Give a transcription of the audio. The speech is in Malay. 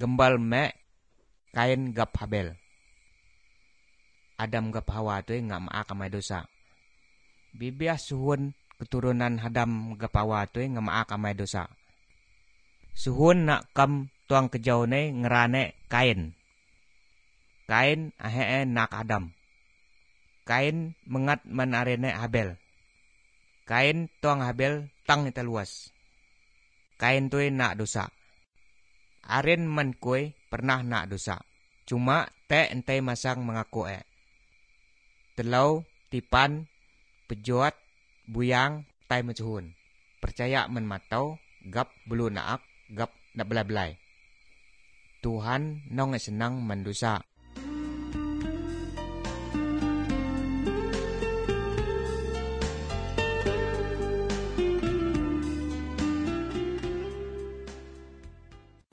gembal mek Kain gap Habel. Adam gap Hawa tu ngak maak amai dosa. Bibiah suhun keturunan Adam gap Hawa tu ngak maak amai dosa. Suhun nak kam tuang kejau ne ngerane Kain. Kain ahe nak Adam. Kain mengat man arene Habel. Kain tuang Habel tang ita luas. Kain tu nak dosa. Aren man kue pernah nak dosa. Cuma te entai masang mengaku Telau, tipan, pejuat, buyang, tai mencuhun. Percaya men matau, gap belu naak, gap nak belai-belai. Tuhan nong senang mendosa.